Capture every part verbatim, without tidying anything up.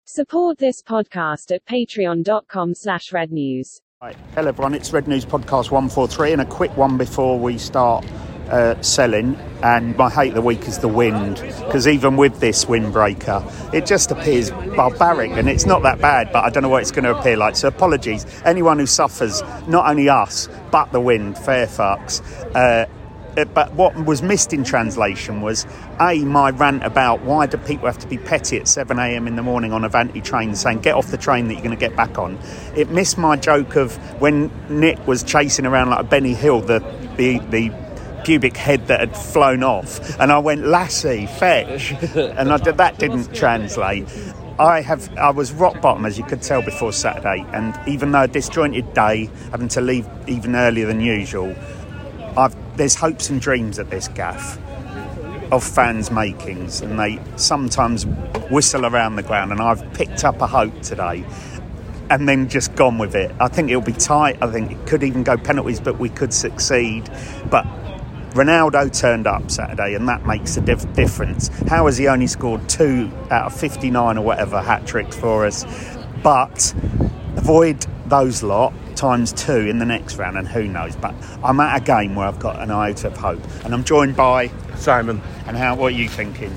Support this podcast at patreon.com slash red news. Right. Hello everyone, it's Red News Podcast one forty-three, and a quick one before we start uh, selling. And my hate of the week is the wind, because even with this windbreaker, it just appears barbaric, and it's not that bad, but I don't know what it's going to appear like. So apologies, anyone who suffers, not only us, but the wind, fair fucks. Uh, But what was missed in translation was, A, my rant about why do people have to be petty at seven a.m. in the morning on Avanti train saying, get off the train that you're going to get back on. It missed my joke of when Nick was chasing around like a Benny Hill, the, the, the pubic head that had flown off. And I went, Lassie, fetch. And I, that didn't translate. I have. I was rock bottom, as you could tell, before Saturday. And even though a disjointed day, having to leave even earlier than usual, I've, there's hopes and dreams at this gaff of fans' makings, and they sometimes whistle around the ground, and I've picked up a hope today and then just gone with it. I think it'll be tight. I think it could even go penalties, but we could succeed. But Ronaldo turned up Saturday, and that makes a diff- difference. How has he only scored two out of fifty-nine or whatever hat-tricks for us? But avoid those lot times two in the next round, and who knows. But I'm at a game where I've got an iota of hope, and I'm joined by Simon. And how? What are you thinking?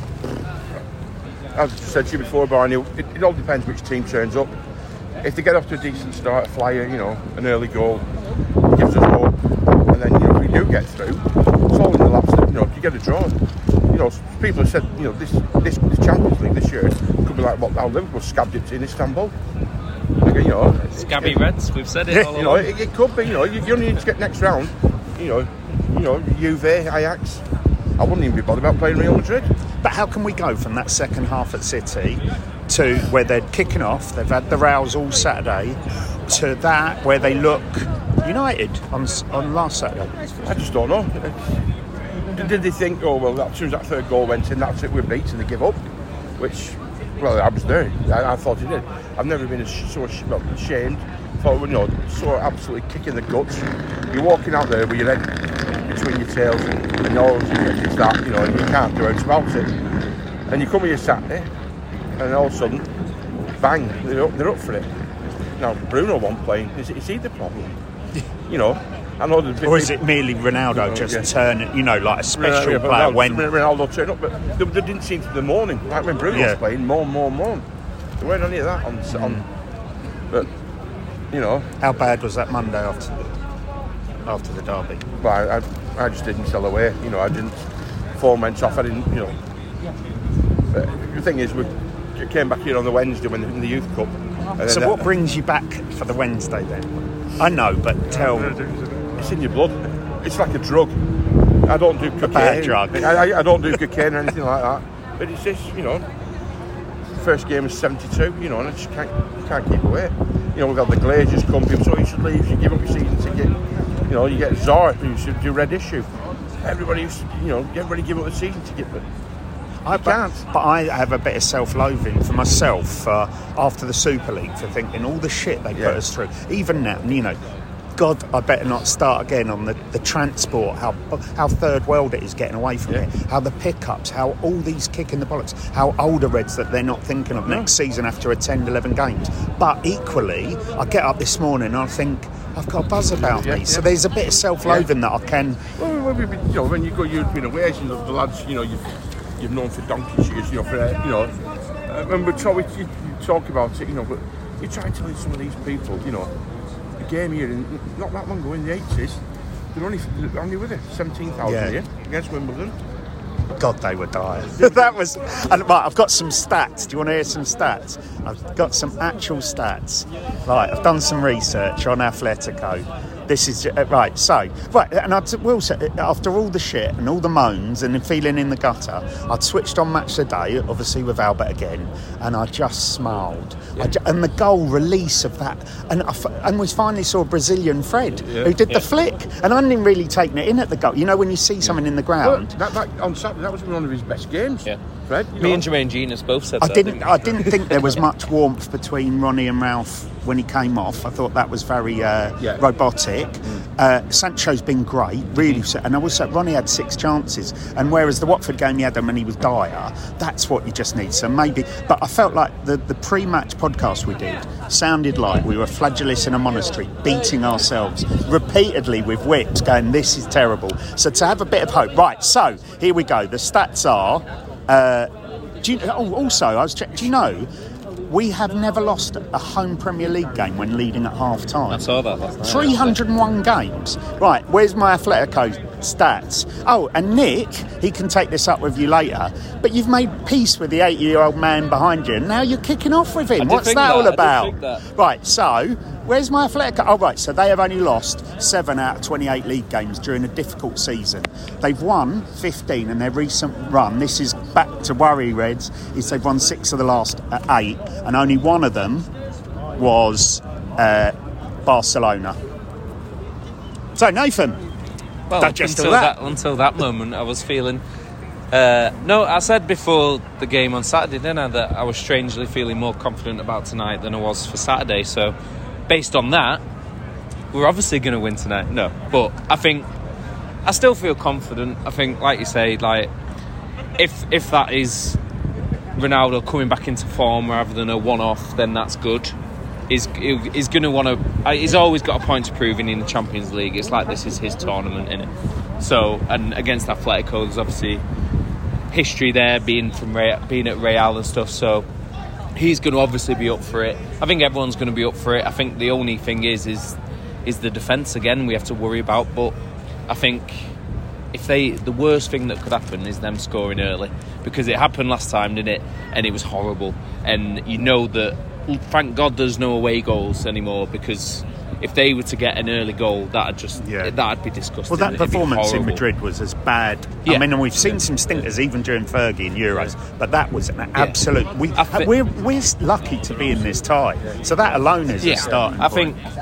I've said to you before, Barney, it, it all depends which team turns up. If they get off to a decent start, a flyer, you know, an early goal gives us hope, and then, you know, if we do get through, it's all in the laps that, you know, if you get a draw. You know, people have said, you know, this this the Champions League this year could be like what how Liverpool scabbed it in Istanbul. You know, Scabby Reds, we've said it all you know, it, it could be, you know, you, you only need to get next round, you know, you know, Juve, Ajax. I wouldn't even be bothered about playing Real Madrid. But how can we go from that second half at City to where they're kicking off, they've had the rows all Saturday, to that where they look united on on last Saturday? I just don't know. Did, did they think, oh, well, as soon as that third goal went in, that's it, we're beat, and they give up? Which... Well, I was there. I, I thought he did. I've never been so well, ashamed. Thought, you know, so absolutely kicking the guts. You're walking out there with your head between your tails, and, and all you think is that, you know, and you can't do anything about it. And you come here Saturday, and all of a sudden, bang, they're up, they're up for it. Now, Bruno won't play. Is, is he the problem? You know. I know the or is it merely Ronaldo you know, just yeah. turning, you know, like a special yeah, yeah, player Ronaldo, when Ronaldo turned up, but they, they didn't seem to the morning, like when Bruno yeah. was playing, more, more, more. There weren't any of that on, mm. on. But you know, how bad was that Monday after the, after the derby? Well, I, I, I just didn't sell away. You know, I didn't. Form went off. I didn't. You know. But the thing is, we came back here on the Wednesday when in the Youth Cup. So what that, brings you back for the Wednesday then? I know, but tell. It's in your blood. It's like a drug. I don't do cocaine. A bad drug. I, I, I don't do cocaine or anything like that. But it's just, you know, first game is seventy-two, you know, and I just can't, can't keep away. You know, we've had the Glazers come, people so you should leave, you should give up your season ticket. You know, you get Zara, who should do red issue. Everybody, you know, everybody give up the season ticket, but I can't. But, but I have a bit of self-loathing for myself uh, after the Super League for thinking all the shit they yeah. put us through. Even now, you know, God, I better not start again on the, the transport, how how third world it is getting away from yeah. it, how the pickups, how all these kicking the bollocks, how older Reds that they're not thinking of next no. season after attend eleven games. But equally, I get up this morning and I think, I've got a buzz about yeah, me. yeah. So there's a bit of self-loathing yeah. that I can... Well, you know, when you go European aways, you know, the lads, you know, you've, you've known for donkey years, you know, for, uh, you know, uh, when we talk, you, you talk about it, you know, but you try telling some of these people, you know, game here in not that long ago in the eighties, they're only they're only with it seventeen thousand yeah. here against Wimbledon. God, they were dire. That was. And right, I've got some stats. Do you want to hear some stats? I've got some actual stats. Right, I've done some research on Atletico. This is uh, right. So right, and I will say, after all the shit and all the moans and feeling in the gutter, I'd switched on Match of the Day, obviously with Albert again, and I just smiled. Yeah. I ju- and the goal release of that, and I f- and we finally saw Brazilian Fred yeah. who did yeah. the flick, and I didn't really take it in at the goal. You know when you see something yeah. in the ground. Well, that, that on Saturday, that was one of his best games. Yeah. Fred. You Me know. and Jermaine Genius both said I that. didn't. didn't I didn't think there was much warmth between Ronnie and Ralph when he came off. I thought that was very uh, Yeah. robotic. Mm. Uh, Sancho's been great, really. Mm. And also, Ronnie had six chances, and whereas the Watford game he had them and he was dire. That's what you just need. So maybe. But I felt like the the pre-match podcast we did sounded like we were flagellists in a monastery, beating ourselves repeatedly with whips, going, "This is terrible." So to have a bit of hope, right? So here we go. The stats are. Uh, do you, oh, also, I was check, do you know we have never lost a home Premier League game when leading at half time? I saw that last night. three hundred and one games. Right, where's my Atletico stats? Oh, and Nick, he can take this up with you later, but you've made peace with the eighty-year-old man behind you, and now you're kicking off with him. I did What's think that, that, all I did about? think that. Right, so, where's my Atletico? Oh, right, so they have only lost seven out of twenty-eight league games during a difficult season. They've won fifteen in their recent run. This is back to worry, Reds, is they've won six of the last uh, eight, and only one of them was uh, Barcelona. So, Nathan, Well, digest until all that. that until that moment, I was feeling. Uh, no, I said before the game on Saturday, didn't I, that I was strangely feeling more confident about tonight than I was for Saturday. So, based on that, we're obviously going to win tonight. No, but I think I still feel confident. I think, like you say, like if if that is Ronaldo coming back into form rather than a one-off, then that's good. He's, he's going to want to. He's always got a point to prove in the Champions League. It's like this is his tournament, innit? So, and against Atletico, there's obviously history there, being from Real, being at Real and stuff. So, he's going to obviously be up for it. I think everyone's going to be up for it. I think the only thing is, is, is the defence again. We have to worry about, but I think if they, the worst thing that could happen is them scoring early, because it happened last time, didn't it? And it was horrible. And you know that. Thank God there's no away goals anymore, because if they were to get an early goal, that'd just yeah. that'd be disgusting. Well, that It'd performance in Madrid was as bad. Yeah. I mean, and we've seen some stinkers even during Fergie in Euros, but that was an absolute. Yeah. We th- we're we're lucky to be in this tie, so that alone is yeah. a starting I point. think.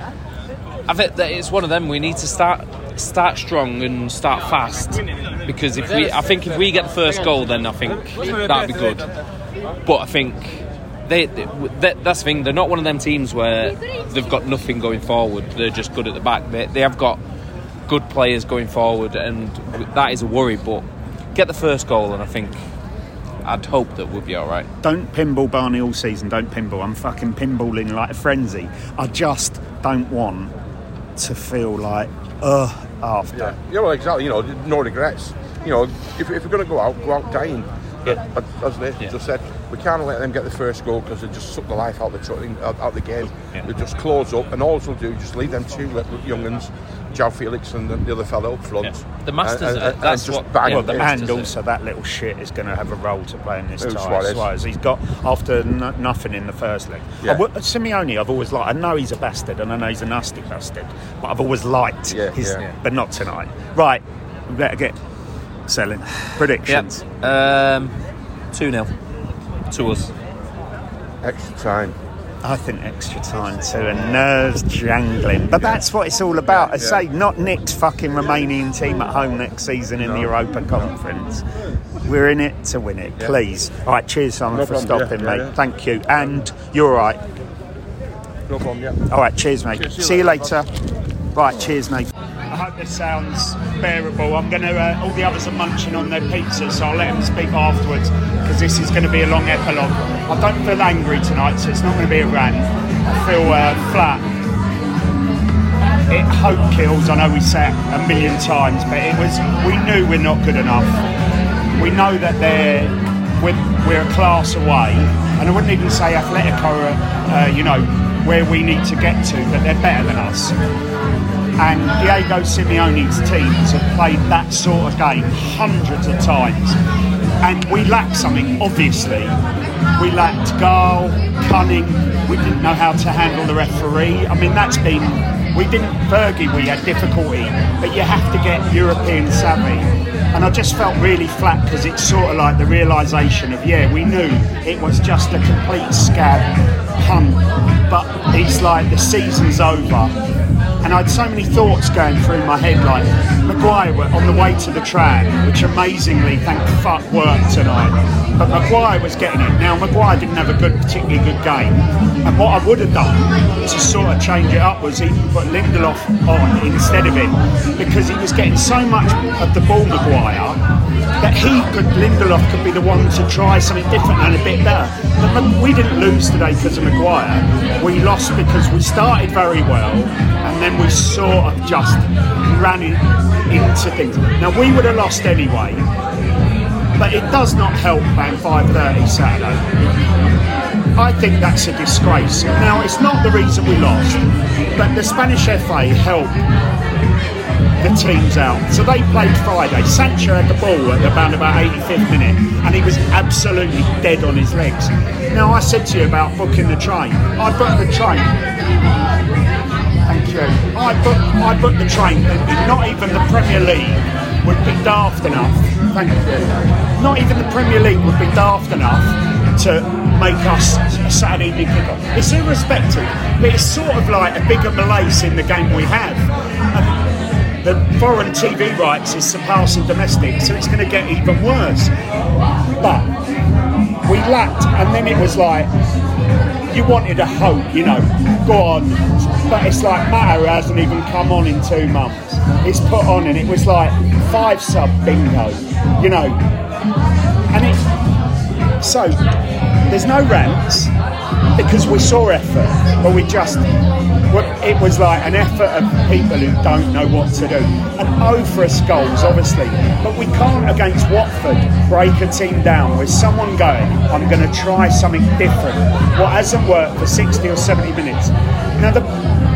I think that it's one of them. We need to start start strong and start fast, because if we, I think if we get the first goal, then I think that'd be good. But I think. They, they, that's the thing. They're not one of them teams where they've got nothing going forward. They're just good at the back. They, they have got good players going forward, and that is a worry. But get the first goal, and I think I'd hope that we'll be all right. Don't pinball Barney all season. Don't pinball. I'm fucking pinballing like a frenzy. I just don't want to feel like ugh after. Yeah, yeah, well, exactly. You know, no regrets. You know, if, if we're going to go out, go out dying. Yeah. As Nick yeah. just said, we can't let them get the first goal because they just suck the life out of the, out, out the game. Yeah. They just close up, and all they'll do is just leave them two little young'uns, João Felix and the, the other fellow up front. Yeah. The masters and, of and, it. That's and just what. bang Yeah, them. And also, that little shit is going to have a role to play in this Who's tie. Suarez? Suarez. He's got after n- nothing in the first leg. Yeah. I, Simeone, I've always liked. I know he's a bastard, and I know he's a nasty bastard, but I've always liked yeah, his. Yeah. But not tonight. Right, we better get selling predictions. Yep. Um, two nil to us. Extra time. I think extra time too, and nerves jangling. But that's what it's all about. I say, not Nick's fucking Romanian team at home next season in no. the Europa Conference. We're in it to win it, yeah. please. All right, cheers, Simon, no for problem. stopping, yeah, mate. Yeah, yeah. Thank you. And you're all right. No problem, yeah. All right, cheers, mate. Cheers, see, see you later. later. Right, cheers, mate. I hope this sounds bearable. I'm going to, uh, all the others are munching on their pizza, so I'll let them speak afterwards, because this is going to be a long epilogue. I don't feel angry tonight, so it's not going to be a rant. I feel uh, flat. It hope kills, I know we said a million times, but it was, we knew we're not good enough. We know that they're, we're, we're a class away, and I wouldn't even say Atletico are, uh, you know, where we need to get to, but they're better than us. And Diego Simeone's teams have played that sort of game hundreds of times. And we lacked something, obviously. We lacked guile, cunning. We didn't know how to handle the referee. I mean, that's been... We didn't... Fergie, we had difficulty. But you have to get European savvy. And I just felt really flat, because it's sort of like the realisation of, yeah, we knew it was just a complete scab punt. but it's like the season's over. And I had so many thoughts going through my head, like Maguire were on the way to the tram, which amazingly, thank fuck, worked tonight. But Maguire was getting it. Now, Maguire didn't have a good, particularly good game. And what I would have done to sort of change it up was even put Lindelof on instead of him, because he was getting so much of the ball, Maguire, that he could, Lindelof could be the one to try something different and a bit better. But we didn't lose today because of Maguire. We lost because we started very well and then we sort of just ran in, into things. Now, we would have lost anyway, but it does not help playing five thirty Saturday. I think that's a disgrace. Now, it's not the reason we lost, but the Spanish F A helped the teams out. So they played Friday. Sancho had the ball at about about eighty-fifth minute and he was absolutely dead on his legs. Now, I said to you about booking the train. I booked the train. Thank you. I booked, I booked the train thinking not even the Premier League would be daft enough. Thank you. Not even the Premier League would be daft enough to make us a Saturday evening kickoff. It's irrespective, but it's sort of like a bigger malaise in the game we have. And the foreign T V rights is surpassing domestic, so it's going to get even worse. But we lacked, and then it was like, you wanted a hope, you know, go on. But it's like Matter hasn't even come on in two months. It's put on and it was like five sub bingo, you know. And it, so, there's no rants because we saw effort, but we just, it was like an effort of people who don't know what to do. And oh for us goals, obviously, but we can't against Watford break a team down with someone going, I'm going to try something different. What hasn't worked for sixty or seventy minutes. Now the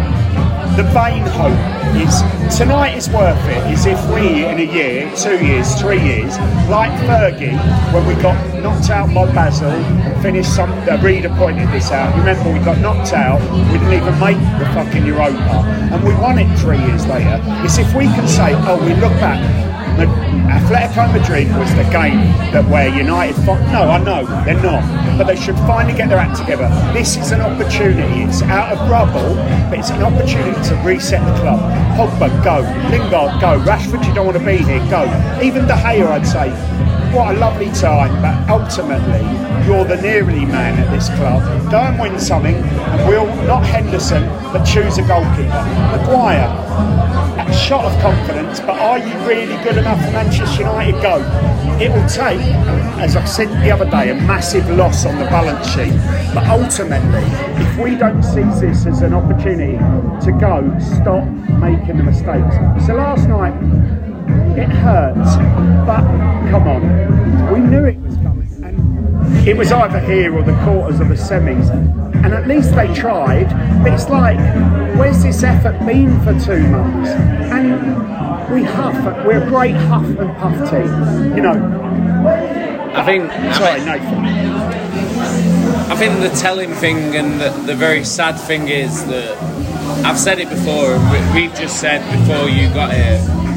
the vain hope is tonight is worth it. Is if we in a year, two years, three years, like Fergie, when we got knocked out by Basel and finished some. The reader pointed this out. You remember we got knocked out. We didn't even make the fucking Europa, and we won it three years later. It's if we can say, oh, we look back. Atletico Madrid was the game that where United fought. No, I know they're not, but they should finally get their act together. This is an opportunity. It's out of rubble, but it's an opportunity to reset the club. Pogba, go. Lingard, go. Rashford, you don't want to be here, go. Even De Gea, I'd say, what a lovely time, but ultimately you're the nearly man at this club. Go and win something, and we'll, not Henderson, but choose a goalkeeper. Maguire, a shot of confidence, but are you really good enough for Manchester United? Go. It will take, as I said the other day, a massive loss on the balance sheet, but ultimately, if we don't seize this as an opportunity to go, stop making the mistakes. So last night, it hurts, but come on, we knew it was coming, and it was either here or the quarters or the semis, and at least they tried. But it's like, where's this effort been for two months? And we huff, we're a great huff and puff team, you know. I think. Sorry, I mean, Nathan. I think the telling thing and the, the very sad thing is that I've said it before, and we, we've just said before you got here.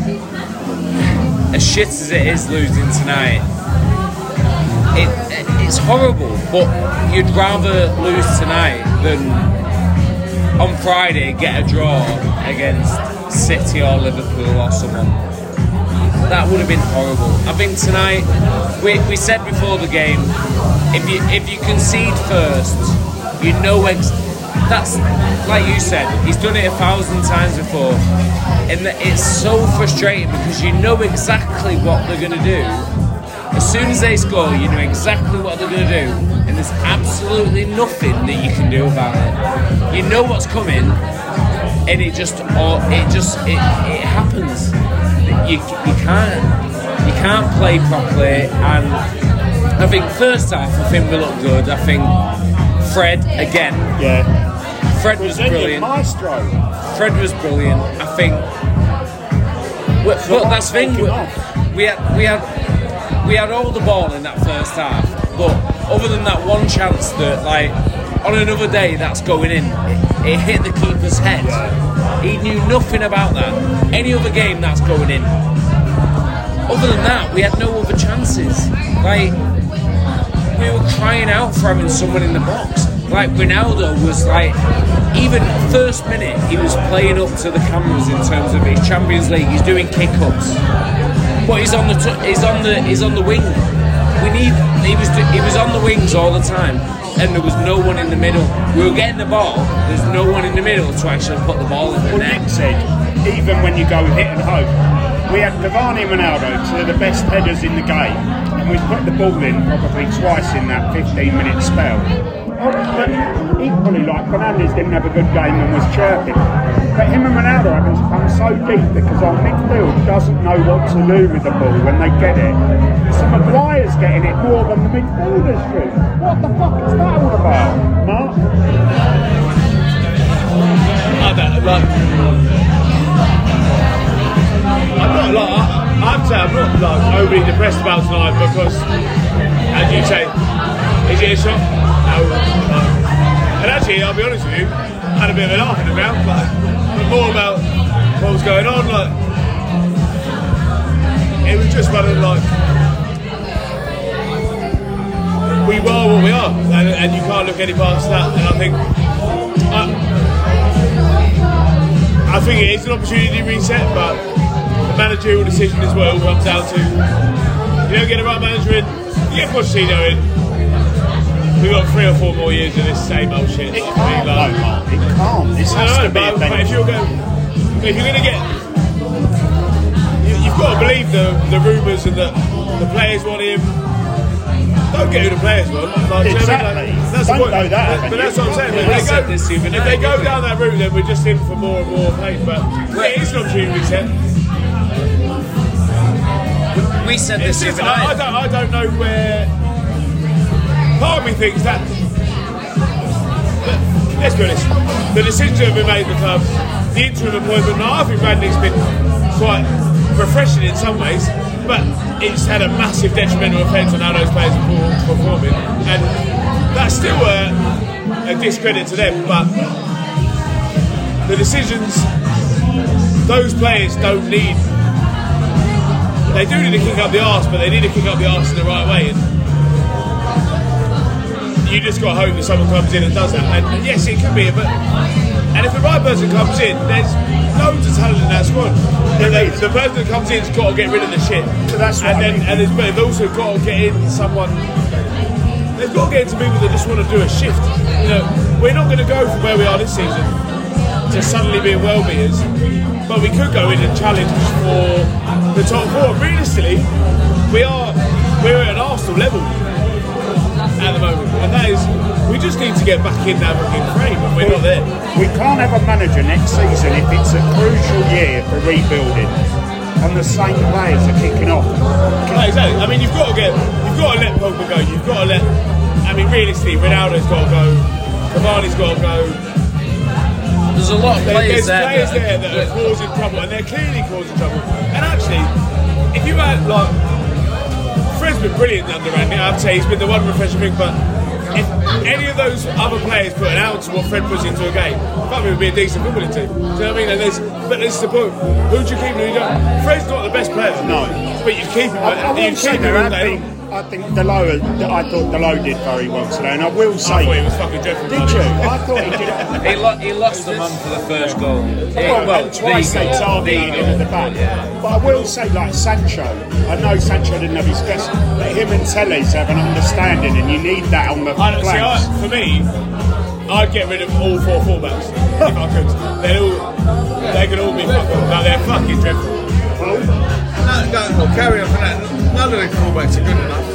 As shit as it is losing tonight, it, it it's horrible, but you'd rather lose tonight than on Friday get a draw against City or Liverpool or someone. That would have been horrible. I think tonight, we, we said before the game, if you if you concede first, you know ex- that's like you said, he's done it a thousand times before, and it's so frustrating because you know exactly what they're going to do. As soon as they score, you know exactly what they're going to do, and there's absolutely nothing that you can do about it. You know what's coming, and it just, or it just, it, it happens. You you can't you can't play properly, and I think first half I think we look good. I think Fred again. Yeah. Fred was brilliant. Maestro. Fred was brilliant. I think. But So that's the thing. take We, him off. we had we had we had all the ball in that first half, but other than that one chance that, like, on another day that's going in, it, it hit the keeper's head. Yeah. He knew nothing about that. Any other game that's going in. Other than that, we had no other chances. Like, we were crying out for having someone in the box. like Ronaldo was like, even first minute he was playing up to the cameras in terms of his Champions League. He's doing kick-ups, but he's on the t- he's on the he's on the wing. We need he was he was on the wings all the time, and there was no one in the middle. We were getting the ball. There's no one in the middle to actually put the ball in the Well, net. Nick said, even when you go hit and hope, we had Cavani and Ronaldo, two of the best headers in the game, and we put the ball in probably twice in that fifteen minute spell. Oh, but equally, like Fernandes didn't have a good game and was chirping. But him and Ronaldo having to come so deep because our midfield doesn't know what to do with the ball when they get it. So Maguire's getting it more than the midfielders do. What the fuck is that all about, Mark? I don't like. I'm not like. I, I have to say, I'm not like overly depressed about tonight because, as you say, is it a shock? No. Uh, and actually, I'll be honest with you, I had a bit of a laugh in the ground, but, but more about what was going on. Like, it was just one of like, we are what we are, and, and you can't look any past that. And I think, I, I think it is an opportunity to reset, but the managerial decision is what it all comes down to. You don't get the right manager in, you get Pochettino in. We've got three or four more years of this same old shit. It can't, like, no, Mark. It can't. This has no, no, to be but, a but if you're going, if you're going to get, you, you've got to believe the the rumours and that the players want him. Don't get who the players want. Like, Exactly. Like, that's Don't the point. go that But, but that's what I'm saying. If they, go, this if they go down that route, then we're just in for more and more pain. But it is an opportunity to reset. We said It's this just, the I, I other night. don't. I don't know where. Part of me thinks that. Let's be honest. The decisions that have been made in the club, the interim appointment. Now, I think Radley's been quite refreshing in some ways, but it's had a massive detrimental effect on how those players are performing, and that's still a, a discredit to them. But the decisions, those players don't need. They do need to kick up the arse, but they need to kick up the arse in the right way. And you just got to hope that someone comes in and does that. And yes, it could be, but and if the right person comes in, there's loads of talent in that squad. And they, the person that comes in's got to get rid of the shit. So that's what and then, I and there's, but they've also got to get in someone. They've got to get into people that just want to do a shift. You know, we're not going to go from where we are this season to suddenly being well beaters, but we could go in and challenge for the top four. Realistically, we are we're at an Arsenal level at the moment, and that is, we just need to get back in that fucking frame, and we're not there. We can't have a manager next season if it's a crucial year for rebuilding and the same players are kicking off. No, exactly. I mean, you've got to get, you've got to let Pogba go. You've got to let. I mean, realistically, Ronaldo's got to go. Cavani's got to go. There's a lot of There, players there's there. players that there that are causing trouble, and they're clearly causing trouble. And actually, if you had like, Fred's been brilliant under Randy. I'd say he's been the one refreshing thing, but if any of those other players put an ounce of what Fred puts into a game, probably would be a decent footballing team. Do you know what I mean? And there's, but this is the point. Who do you keep and who you don't? Fred's not the best player. No. But you keep him. I, I you will say keep him there all have day been, long. I think Delo, I thought Delo did very well today, and I will say. I thought he was fucking dreadful. Did you? I thought he did. He, lo- he lost the man for the first goal. Well, well, and twice the they goal. targeted The him at the goal. back. Yeah. But I will say, like Sancho, I know Sancho didn't have his best, but him and Telles have an understanding, and you need that on the I don't, see, flanks. I, for me, I'd get rid of all four fullbacks if I could. They'd all, they could all be fucking. No, they're fucking dreadful. No, no, well, carry on from that. None of the fullbacks are good enough.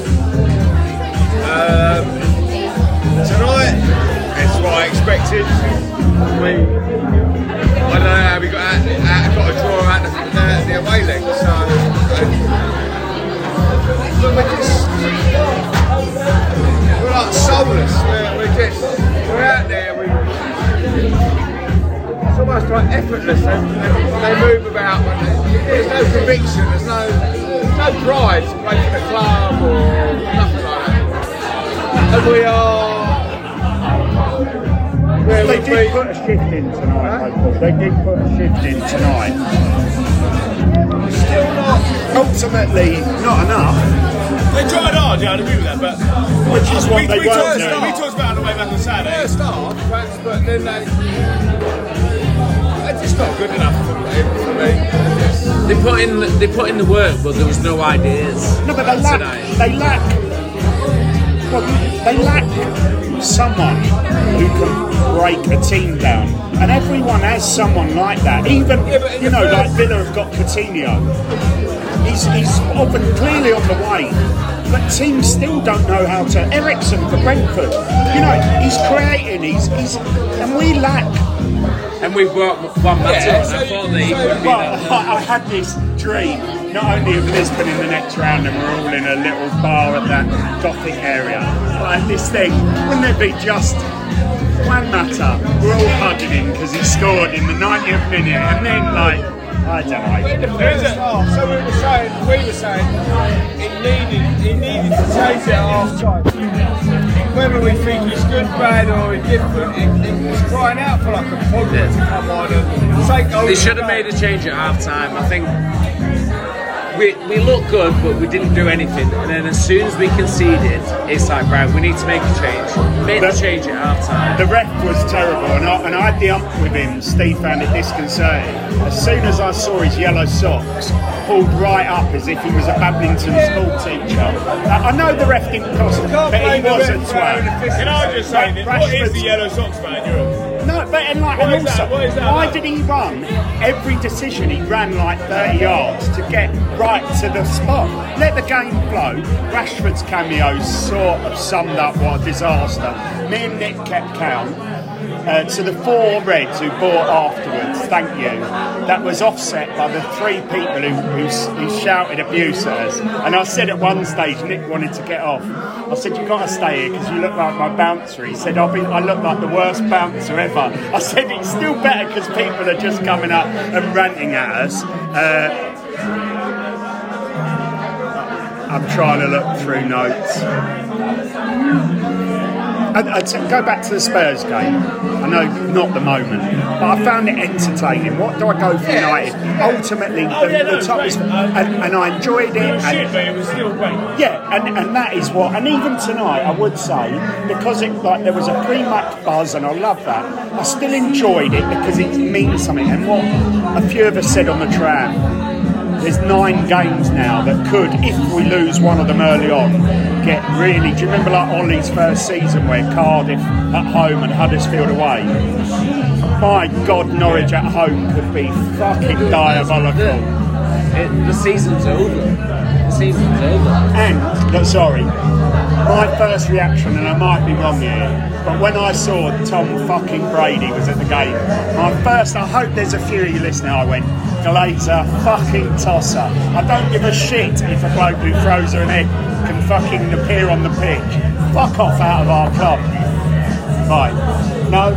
Um, tonight, it's what I expected. We, I don't know how we got out, out, got a draw out the, the, the away leg. So, uh, but we're just we're like soulless. We're, we're just we're out there. We, it's almost like effortless. They, they, they move about. And there's no conviction. There's no there's no pride to play for the club or nothing like that. And we are. Where They we did beat- put a shift in tonight, though, Paul. They did put a shift in tonight. Still not. Ultimately, not enough. They tried hard, yeah, I'd agree with that, but Which is what we, they we, weren't talked, doing. we talked about it on the way back on Saturday. First half, perhaps, but then they. They're just not good enough for me. For me. Just, They put in the, they put in the work, but there was no ideas. No, but they lack. tonight. They lack. Well, they lack someone who can break a team down, and everyone has someone like that. Even Yeah, but in you the know, first- like Villa have got Coutinho. He's he's often clearly on the way, but teams still don't know how to. Ericsson for Brentford, you know, he's creating. He's he's, and we lack. And we brought one back Yeah, up, and so I you- thought that he so- would be But that. I, I had this dream, not only of Lisbon in the next round, and we're all in a little bar at that Gothic area, but I had this thing, wouldn't it be just Juan Mata, we're all hugging him because he scored in the ninetieth minute, and then like, I don't in the know. first half, so we were saying, we were saying, it needed, it needed to change it at half time. Whether we think he's good, bad, or indifferent, it, it was crying out for like a positive to come on and take over. They should the have made game. a change at half time. I think we we looked good, but we didn't do anything. And then as soon as we conceded, it's like, right, we need to make a change. Made the But- change at half time. The ref was terrible, and I, and I had the ump with him. Steve found it disconcerting. As soon as I saw his yellow socks pulled right up as if he was a badminton school teacher. I, I know the ref didn't cost him, Can't but he blame the was a ref for having a twat. fist. Can I just say, that, what is the yellow socks man in Europe? No, but and like, What and is that? also, What is that why about? did he run? Every decision he ran like thirty yards to get right to the spot. Let the game flow. Rashford's cameo sort of summed up what a disaster. Me and Nick kept count. Uh, to the four Reds who bought afterwards, thank you. That was offset by the three people who, who, who shouted abuse at us. And I said at one stage, Nick wanted to get off. I said, "You've got to stay here because you look like my bouncer." He said, I'll be, I look like the worst bouncer ever. I said, it's still better because people are just coming up and ranting at us. Uh, I'm trying to look through notes. I, I t- go back to the Spurs game. I know not the moment, but I found it entertaining. What do I go for United? Ultimately, Oh, the, yeah, no, the it's top great. is, and, and I enjoyed it. It was shit, And, but it was still great. yeah, and, and that is what. And even tonight, I would say because it like there was a pre-match buzz, and I love that. I still enjoyed it because it means something. And what a few of us said on the tram. There's nine games now that could, if we lose one of them early on, get really. Do you remember like Ollie's first season where Cardiff at home and Huddersfield away? My God, Norwich at home could be fucking diabolical. It, the season's over. The season's over. And, but sorry, my first reaction, and I might be wrong here, but when I saw Tom fucking Brady was at the game, my first, I hope there's a few of you listening, I went, Glazer, fucking tosser. I don't give a shit if a bloke who throws her an egg can fucking appear on the pitch. Fuck off out of our club. Right. No?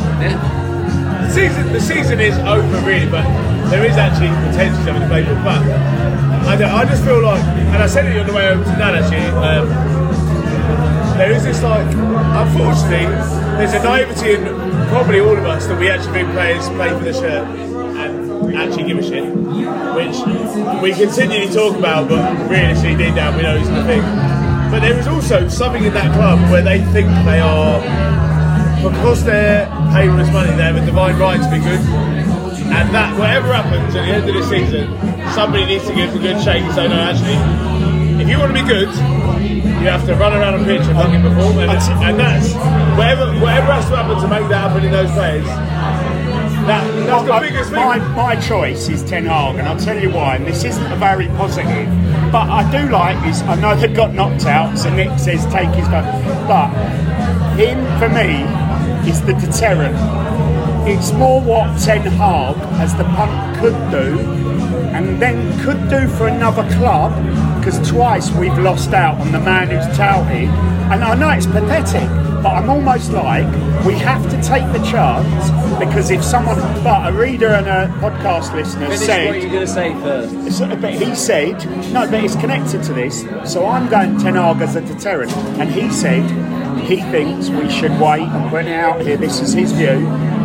Yeah. The season, the season is over really, but there is actually potential something to play for. But I, don't, I just feel like, and I said it on the way over to Dad actually, um, there is this like, unfortunately, there's a naivety in probably all of us that we actually think players play for the shirt and actually give a shit, which we continually talk about, but realistically deep down we know isn't the thing. But there is also something in that club where they think they are, because they're paying all this money, they have a divine right to be good. And that, whatever happens at the end of the season, somebody needs to give a good shake and say, no, actually, if you want to be good, you have to run around a pitch and fucking perform. And, and that's, whatever whatever has to happen to make that happen in those players, that, that's the I- biggest thing. my, my choice is Ten Hag, and I'll tell you why. And this isn't a very positive, but I do like this. I know they got knocked out, so Nick says take his vote. But him, for me, is the deterrent. It's more what Ten Hag, as the punt, could do, and then could do for another club, because twice we've lost out on the man who's touted. And I know it's pathetic, but I'm almost like we have to take the chance, because if someone, but a reader and a podcast listener Finish said, what you're going to say first. it's- but he said, no, but it's connected to this, so I'm going Ten Hag as a deterrent, and he said he thinks we should wait and put it out here, this is his view,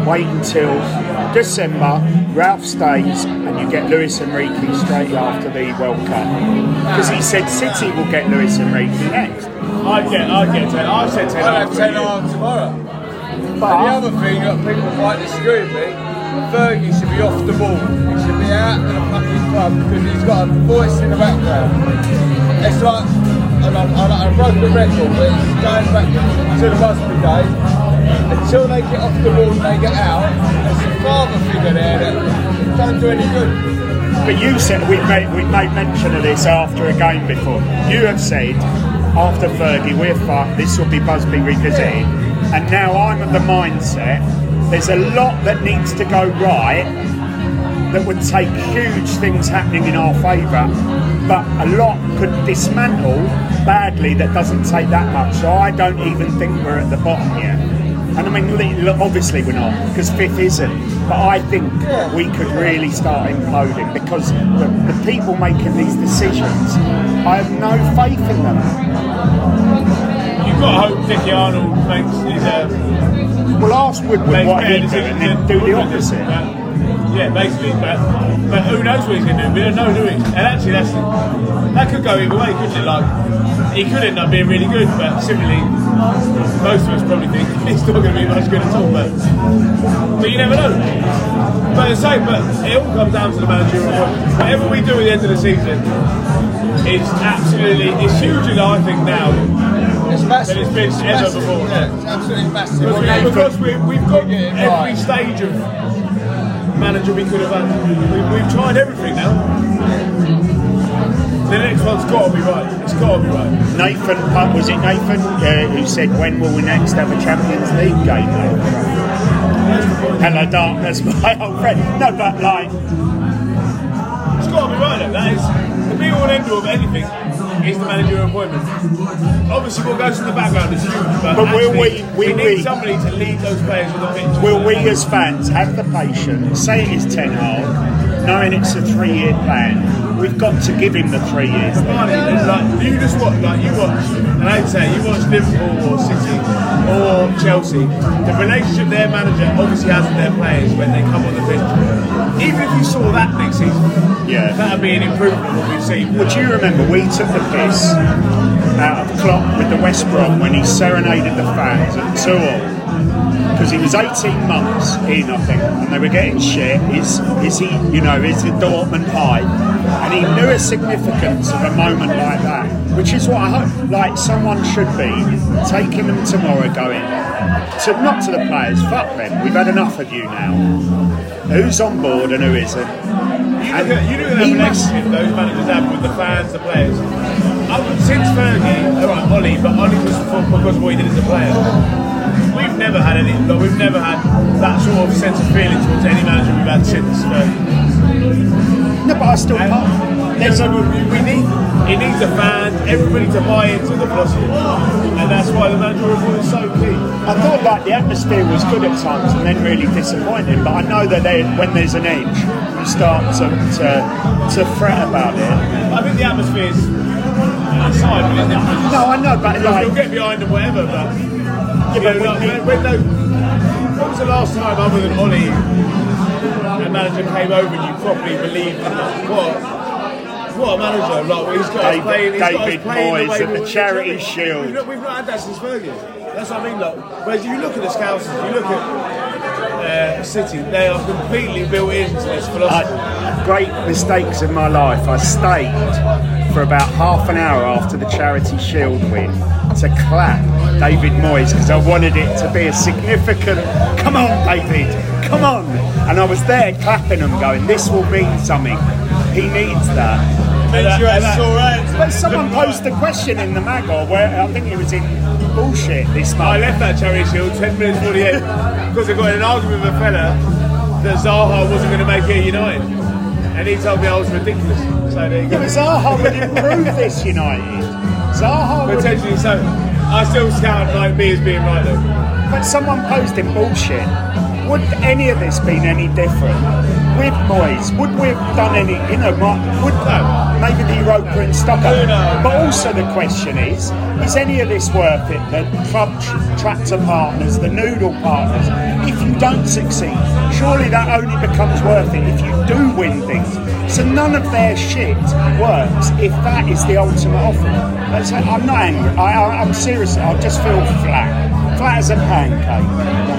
wait until December, Ralph stays, and you get Luis Enrique straight after the World Cup. Because he said City will get Luis Enrique next. I'd get, I'd get ten. I've said ten. I'll have ten on tomorrow. But And the other thing that people might disagree with me, Fergie should be off the ball. He should be out of the fucking club because he's got a voice in the background. It's like, and I, I, I broke the record, but it's going back to the Busby days. Until they get off the ball and they get out, there's a father figure there that don't do any good. But you said, we made, we made mention of this after a game before. You have said, after Fergie, we're fucked, this will be Busby revisited. And now I'm of the mindset, there's a lot that needs to go right that would take huge things happening in our favour, but a lot could dismantle badly that doesn't take that much. So I don't even think we're at the bottom yet. And I mean, look, obviously we're not, because fifth isn't. But I think we could really start imploding because the, the people making these decisions, I have no faith in them. You've got to hope Dickie Arnold makes his. Um, Well, ask Woodward makes what better he'd do decisions and then than do the Woodward did. opposite. But, yeah, basically, but, but who knows what he's going to do? We don't know, do we? And actually, that's that could go either way, couldn't it? Like, he could end up being really good, but similarly, most of us probably think he's not going to be much good at all. But, but you never know. But the same, but it all comes down to the managerial appointment. Whatever we do at the end of the season, it's absolutely, it's hugely, I think, now. It's massive. Than it's been It's ever massive. before. Yeah, it's absolutely massive. Because, Well, we, because we, we've got get it every right. stage of manager we could have had. We, we've tried everything now. The next one's got to be right. It's got to be right. Nathan, uh, was it Nathan uh, who said, when will we next have a Champions League game? Hello, darkness, my old friend. No, but like, It's got to be right. Though. That is the be all and end all of anything. Is the managerial appointment. Obviously, what goes in the background is huge, but, But will actually, we- we- we need we- somebody to lead those players on the pitch. will we as fans have the patience, say it is Ten Hag, knowing it's a three-year plan, we've got to give him the three years. Barney, like, you just watch, like you watch, and I'd say you watch Liverpool or City or Chelsea. The relationship their manager obviously has with their players when they come on the pitch. Even if you saw that next season, Yeah. that'd be an improvement on what we've seen. Would you remember we took the piss out of Klopp with the West Brom when he serenaded the fans at two all? Because he was eighteen months in, I think, and they were getting shit. Is is he, you know, is the Dortmund high? And he knew a significance of a moment like that, which is what I hope, like, someone should be taking them tomorrow going, to not to the players, fuck them, we've had enough of you now. Who's on board and who isn't? You look at, you look at the he must- relationship those managers have with the fans, the players. Up since Fergie, all right, Ollie, but Ollie was for, because of what he did as a player. We've never had any. Like, we've never had that sort of sense of feeling towards any manager we've had since Fergie. No, but I still And, can't. There's no, a, we, we need. It needs the fans, everybody to buy into the philosophy, and that's why the managerial report is so key. I thought like the atmosphere was good at times and then really disappointing, but I know that they, when there's an edge, you start to, to to fret about it. I think the atmosphere is aside, but it's No, I know, but like, you'll get behind them, whatever. But yeah, you but know, like, when when, when those, when was the last time other than Ollie, a manager came over and you properly believed in that? What? What a manager! Like, he's got us David- playing. He's got us David playing the Moyes way at we the want. Charity We've Shield. not, we've not had that since Fergie. That's what I mean. Like, whereas you look at the Scouts, you look at uh, City, they are completely built into this philosophy. I, great mistakes in my life. I stayed for about half an hour after the Charity Shield win to clap David Moyes because I wanted it to be a significant, come on David, come on. And I was there clapping him going, this will mean something. He needs that. Makes you have sore hands. But someone posed a question in the Magor where I think it was in bullshit this month. I left that Charity Shield ten minutes before the end because I got in an argument with a fella that Zaha wasn't going to make it at United, and he told me I was ridiculous. So there you Yeah, go. but Zaha would improve this United. Zaha would. Potentially so. I still scout like me as being right though. But someone posed in bullshit. Would any of this been any different? With Moyes, would we have done any, you know, mi- would no, maybe the Europa and Stockholm. Who knows? But also the question is, is any of this worth it? The club tr- tractor partners, the noodle partners, if you you don't succeed. Surely that only becomes worth it if you do win things. So none of their shit works if that is the ultimate offer. That's, I'm not angry. I, I, I'm serious. I just feel flat, flat as a pancake.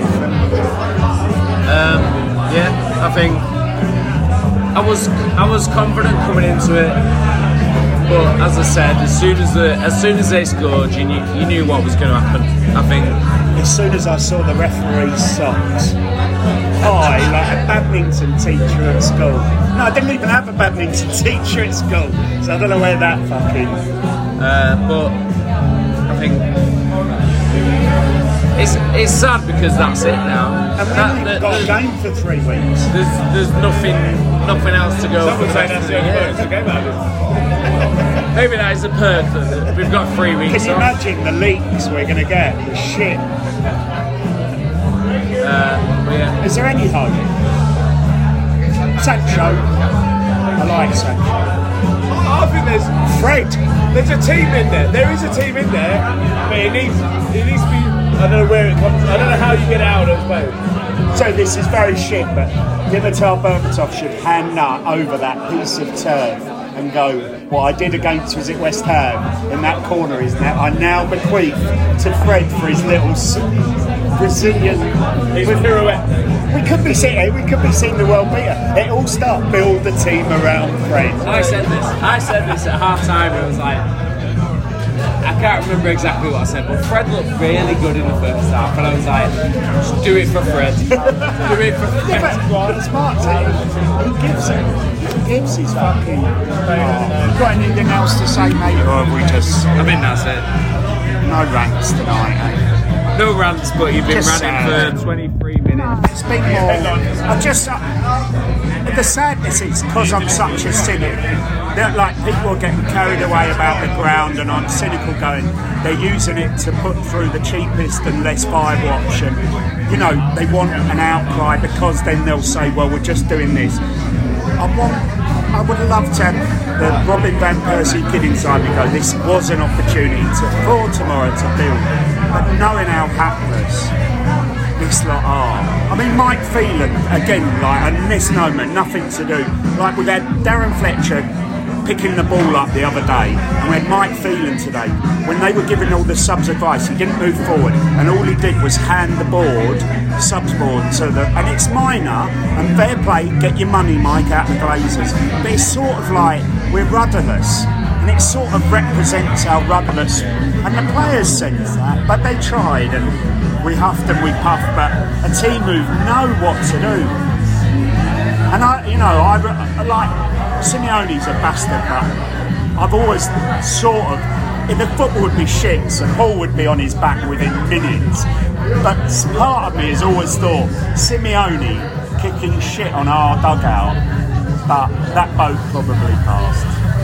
Um, yeah, I think I was I was confident coming into it, but as I said, as soon as the as soon as they scored, you knew you knew what was going to happen. I think as soon as I saw the referee's socks, I, like a badminton teacher at school. No, I didn't even have a badminton teacher at school, so I don't know where that fucking. Uh, but I think it's it's sad because that's it now. And that, then we've that, got a game for three weeks. There's there's nothing nothing else to go. Someone saying that's the only bonus to game out of it. Maybe that is a perk that we've got three weeks. Can you off. imagine the leaks we're going to get? The shit. Uh, but yeah. Is there any hope? Sancho. I like Sancho. I think there's Fred. there's a team in there. There is a team in there, but it needs it needs to be. I don't know where it comes. I don't know how you get out of those players. So this is very shit, but Dimitar Berbatov should hand nut over that piece of turf and go, what I did against was at West Ham in that corner is now I now bequeath to Fred for his little s- Brazilian He's a pirouette. we could be seeing we could be seeing the world beater. It all start build the team around Fred. I said this. I said this at half time. It was like I can't remember exactly what I said, but Fred looked really good in the first half, and I was like, just do it for Fred. Do it for Fred. Yeah, but it's smart. He gives it. He gives his fucking. Oh. You got anything else to say, mate? Or have we just I think that's it. no rants tonight? Eh? No rants, but you've been Just ranting sad. for twenty-three minutes. It's been more. I just. Uh, the sadness is because I'm such a cynic. That like people are getting carried away about the ground, and I'm cynical, going they're using it to put through the cheapest and less viable option. You know, they want an outcry because then they'll say, well, we're just doing this. I want. I would love to have the Robin van Persie kid inside me go, this was an opportunity to, for tomorrow to build. But knowing how hapless this lot are. I mean, Mike Phelan, again, like a misnomer, nothing to do. Like we had Darren Fletcher picking the ball up the other day, and we had Mike Phelan today. When they were giving all the subs advice, he didn't move forward, and all he did was hand the board, subs board, to the. And it's minor, and fair play, get your money, Mike, out of the Glazers. But it's sort of like we're rudderless, and it sort of represents our rudderless. And the players sense that, but they tried, and we huffed and we puffed. But a team who know what to do. And I, you know, I, I like. Simeone's a bastard, but I've always sort of, if the football would be shit, so Paul would be on his back within minutes. But part of me has always thought Simeone kicking shit on our dugout, but that boat probably passed.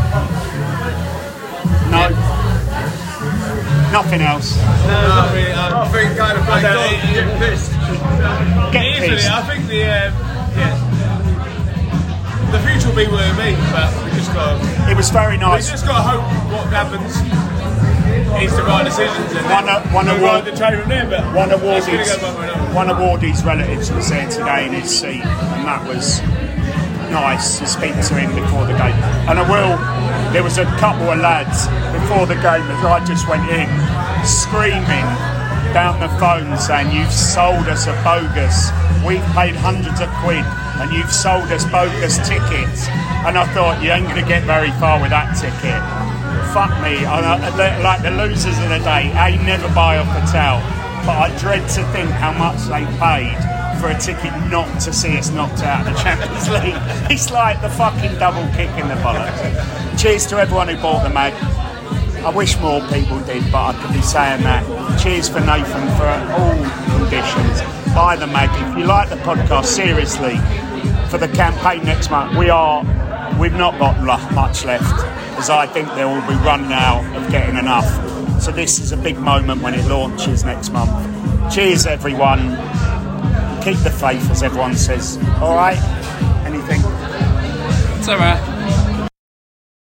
No, nothing else. No, not really. I think kind of like I don't- get pissed. Get Easily, pissed. I think the um, yeah. The future will be with me, but we just got to, It was very we nice. just got to hope what happens is the right decisions and One of- one we'll award- ride the train from there. But One of it's going to Wardy's, go one way or another. one of Wardy's relatives was there today in his seat, and that was nice to speak to him before the game. And I will, there was a couple of lads before the game as I just went in, screaming down the phone saying, you've sold us a bogus, we've paid hundreds of quid, and you've sold us bogus tickets. And I thought, you ain't going to get very far with that ticket. Fuck me, I, I, like the losers of the day, I never buy off the tout, but I dread to think how much they paid for a ticket not to see us knocked out of the Champions League. It's like the fucking double kick in the bollocks. Cheers to everyone who bought the mag. I wish more people did, but I could be saying that. Cheers for Nathan for all conditions. Buy the mag. If you like the podcast, seriously, for the campaign next month, we are, we've not got much left, as I think they will be running out of getting enough. So this is a big moment when it launches next month. Cheers, everyone. Keep the faith, as everyone says. All right? Anything? It's alright.